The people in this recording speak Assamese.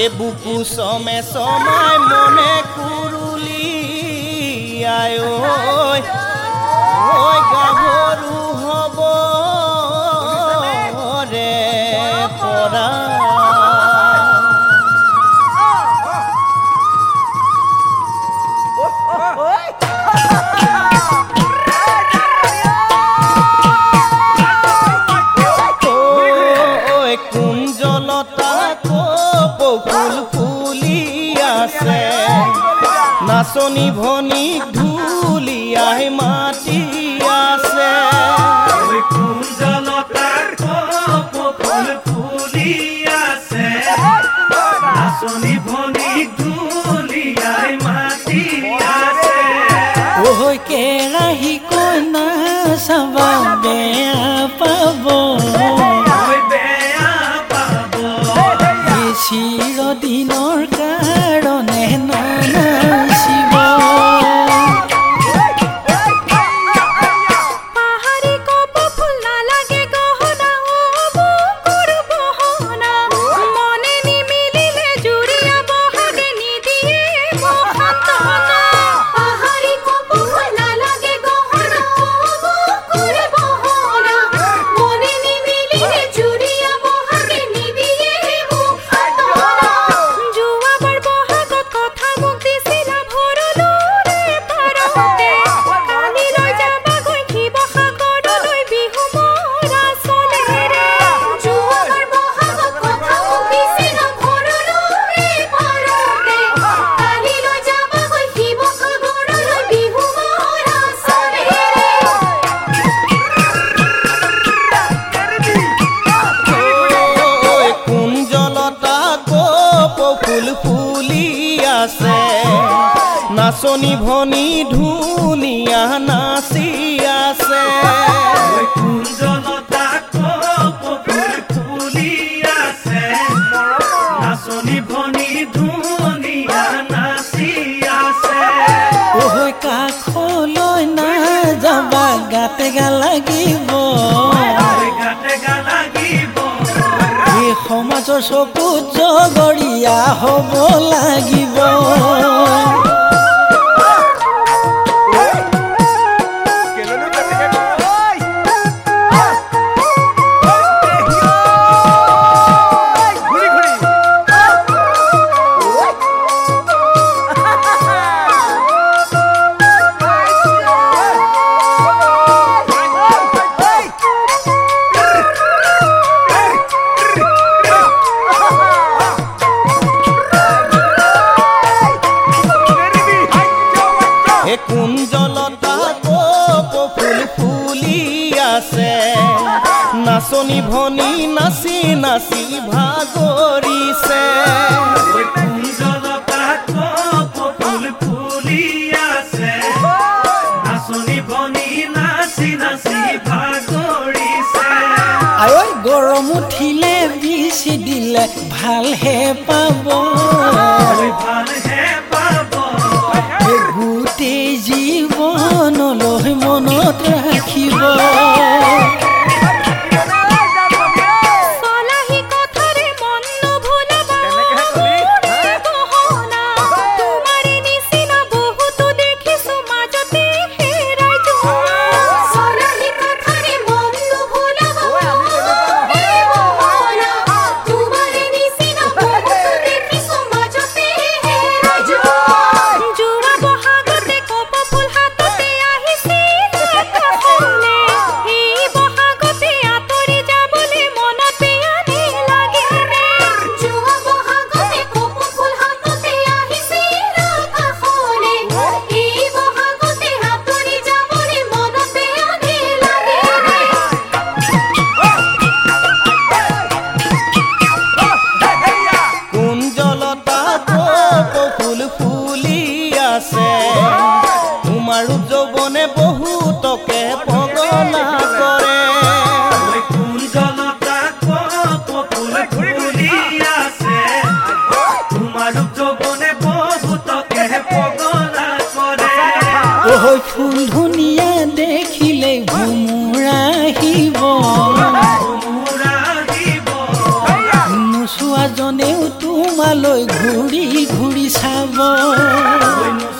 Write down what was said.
বুকু সমে সমাই মনে কুৰুলি আই ঐ গাভৰু হব ৰে পৰা নাচনি ভনি ঢুলিয়াই মাতি আছে কুঞ্জলতাৰ ফুল ফুলি আছে নাচনি ভনি ঢুলিয়াই মাতি আছে ঐ কেৰাহী কইনা চাবা বেয়া পাব চিৰদিনৰ কাৰণে নানাচিব পাহাৰী কপ ফুল নালাগে গহনা বুকুৰ বহনা মনে নিমিলিলে জুৰিয়া বহাগে নিদিয়ে মহান্তনা পাহাৰী কপ ফুল নালাগে গহনা বুকুৰ বহনা মনে নিমিলিলে জুৰিয়া বহাগে নিদিয়ে নাচনি ভনি ধুনীয়া নাচি আছে কুঞ্জলতা ফুল ফুলি আছে নাচনি ভনি ধুনীয়া নাচি আছে ঐ কাষলৈ নাযাবা গাতে গা লাগিব এই সমাজৰ চকুত জগৰীয়া হ'ব লাগিব কুঞ্জলতা ফুল ফুলি আছে নাচনি ভনি নাচি নাচি ভাগৰিছে কুঞ্জলতা ফুল ফুলি আছে নাচনি ভনি নাচি নাচি ভাগৰিছে আঐ গৰম উঠিলে বিচি দিলে ভালহে পাব ভালহে পাব গোটেই জীৱনলৈ মনত ৰাখিব খাব ঐ